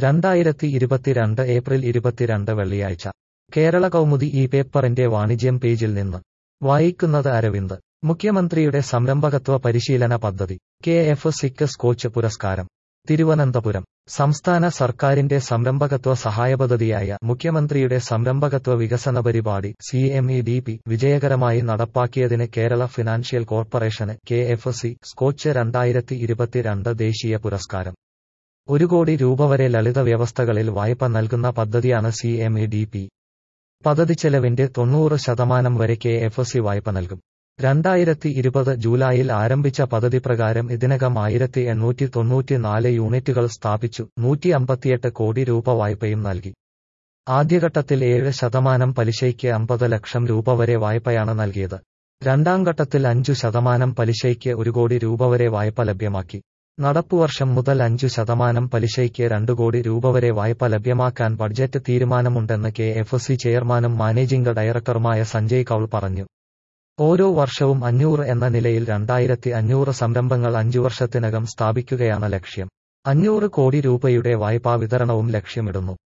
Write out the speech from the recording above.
2022 April 22 വെള്ളിയാഴ്ച കേരള കൗമുദി ഈ പേപ്പറിന്റെ വാണിജ്യം പേജിൽ നിന്ന് വായിക്കുന്നത് അരവിന്ദ്. മുഖ്യമന്ത്രിയുടെ സംരംഭകത്വ പരിശീലന പദ്ധതി KFCക്ക് സ്കോച്ച് പുരസ്കാരം. തിരുവനന്തപുരം. സംസ്ഥാന സർക്കാരിന്റെ സംരംഭകത്വ സഹായപദ്ധതിയായ മുഖ്യമന്ത്രിയുടെ സംരംഭകത്വ വികസന പരിപാടി CMEDP വിജയകരമായി നടപ്പാക്കിയതിന് കേരള ഫിനാൻഷ്യൽ കോർപ്പറേഷന് KFC സ്കോച്ച് 2022 ദേശീയ പുരസ്കാരം. 1 കോടി രൂപ വരെ ലളിത വ്യവസ്ഥകളിൽ വായ്പ നൽകുന്ന പദ്ധതിയാണ് CMEDP. പദ്ധതിച്ചെലവിന്റെ 90% വരെ KFC വായ്പ നൽകും. 2020 ജൂലൈയിൽ ആരംഭിച്ച പദ്ധതി പ്രകാരം ഇതിനകം 1894 യൂണിറ്റുകൾ സ്ഥാപിച്ചു, 158 കോടി രൂപ വായ്പയും നൽകി. ആദ്യഘട്ടത്തിൽ 7% പലിശയ്ക്ക് 50 ലക്ഷം രൂപ വരെ വായ്പയാണ് നൽകിയത്. രണ്ടാം ഘട്ടത്തിൽ 5% പലിശയ്ക്ക് 1 കോടി രൂപ വരെ വായ്പ ലഭ്യമാക്കി. നടപ്പുവർഷം മുതൽ 5% പലിശയ്ക്ക് 2 കോടി രൂപ വരെ വായ്പ ലഭ്യമാക്കാൻ ബഡ്ജറ്റ് തീരുമാനമുണ്ടെന്ന് KFC ചെയർമാനും മാനേജിംഗ് ഡയറക്ടറുമായ സഞ്ജയ് കൗൾ പറഞ്ഞു. ഓരോ വർഷവും 500 എന്ന നിലയിൽ 2500 സംരംഭങ്ങൾ 5 വർഷത്തിനകം സ്ഥാപിക്കുകയാണ് ലക്ഷ്യം. 500 കോടി രൂപയുടെ വായ്പാ വിതരണവും ലക്ഷ്യമിടുന്നു.